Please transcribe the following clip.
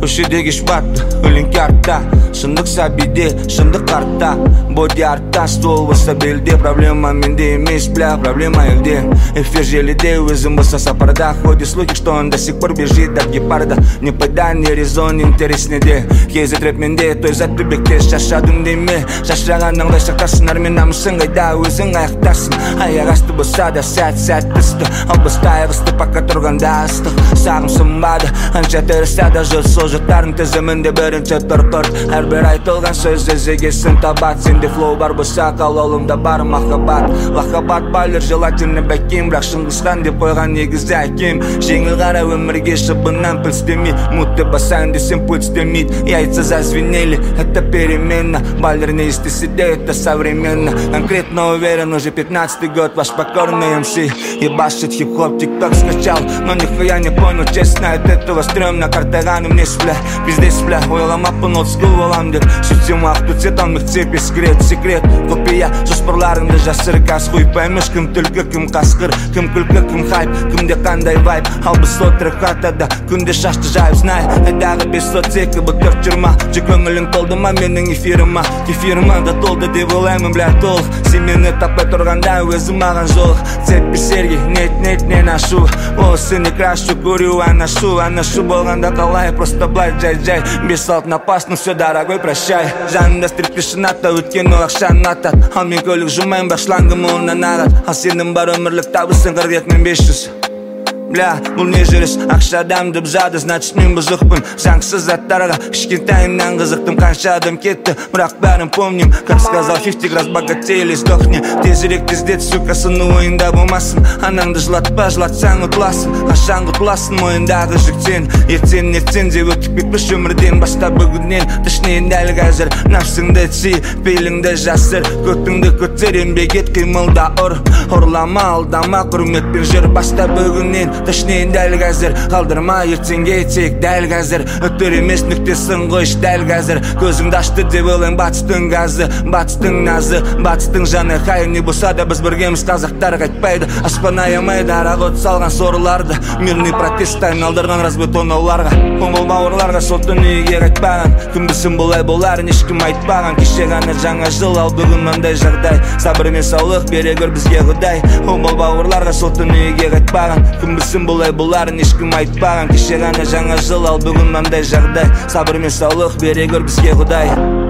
Köşede geç battı, ölün kartta. Şındık sabide, şındık kartta. Body artta, stol olsa belde. Проблема менде емес, бля, проблема elde. Эфир желіде, өзім болса сапарда. Ходит слухи, что он до сих пор бежит от гепарда. Ни пайда, ни резон, интерес неде. Кезі трэп менде, той зат түбекте. Шашадың деме, шашырағаныңдай шақтасынар. Мен намысың қайда, өзің аяқтасың. Аяқ асты болса да сәт түсті. Ал бастай ағысты, пока тұрғанда астық. Сағым сынбады, анша тірісі да жыл. Сол жұрттардың тізімінде бірінші тұрқыр. Әрбір айтылған сөз өзегесін табат. Сенде флоу бар болса, қалаулымда бар махаббат. Лахаббат байлар желательно бәкем. Бірақ шыңғысхан деп қойған негізі әкем. Жеңіл қара өмірге шыбыннан піл істемей. Мутты басаң десем путь істемейді. Яйца зазвенели, это перемена. Байлар не істесе де, это современно. Конкретно уверен, уже 15-й год ваш покорный МС. Ебашит хип-хоп, тик-ток скачал. Но нихуя не понял, честно, от этого стрёмно. Картаганым не спля, пиздец спля. Ойламаппын олдскул болам деп. Сөйтсем уақыт өтсе тонмық цепи секрет. Копия жоспарларыңды жасыр. Каз хуй поймеш, кім түлкі, кім қасқыр. Кім күлкі, кім хайп, кімде қандай вайп. Ал біз отырып хатада, күнде шашты жайып знай. Айдағы 502 бұл 420. Же көңілің толды ма менің эфиріма. Кефиріма да толды деп ойлаймын, бля, толық. Сен мені таппай тұрғанда өзім маған жолық. Цепи серги, нет, не нашу. О, сені крашу, курю, анашу болғанда қалай, просто блай, жай. 5-6 напас, ну все, дорогой, прощай. Жанымда стриппешін ата, өткен ол ақшаны атат. Ал мен көлік жұмайын, бірақ шлангым онан ағат. Ал сенің бар өмірлік табысың 42.500. Бля, бұл не жүріс, ақша адамды бұзады, значит мен бұзықпын. Заңсыз заттарға, кішкентайымнан қызықтым. Қанша адам кетті, бірақ бәрін помним. Как сказал 50, разбогатели, сдохни. Тезірек тездет, сука, сыны ойында болмасын. Анаңды жылатпа, жылатсаң ұтыласын. Қашан құтыласын мойындағы жүктен. Ертең деп өтіп кетпіш өмірден. Баста бүгіннен, тышнейін дәл қазір. Нәпсіңді си, пейліңді жасыр. Көтіңді көтер, еңбек ет, қимылда ұр. Ұрлама, алдама, құрметпен жүр. Баста бүгіннен Тышнейін дәл қазір, қалдырма ертеңге тек дәл қазір. Өттір емес нүктесін қойш дәл қазір. Көзіңді ашты деп ойлайын батыстың газы. Батыстың назы, батыстың жаны. Қайыр не болса да біз біргеміз, қазақтар қайтпайды. Аспан аямайды, арақ от салған сорларды. Мирный протест айналдырған разбетонауларға. Қоңыл бауырларға сол түніге қайтпаған. Кім білсін бұлай боларын ешкім айтпаған. Кеше ғана жаңа жыл, ал бүгін мындай жағдай. Сабыр мен саулық бере көр бізге Құдай. Қоңыл бауырларға сол түніге қайтпаған. Кім білсін бұлай боларын ешкім айтпаған. Кеше ғана жаңа жыл, ал бүгін мындай жағдай. Сабыр мен саулық бере көр бізге Құдай.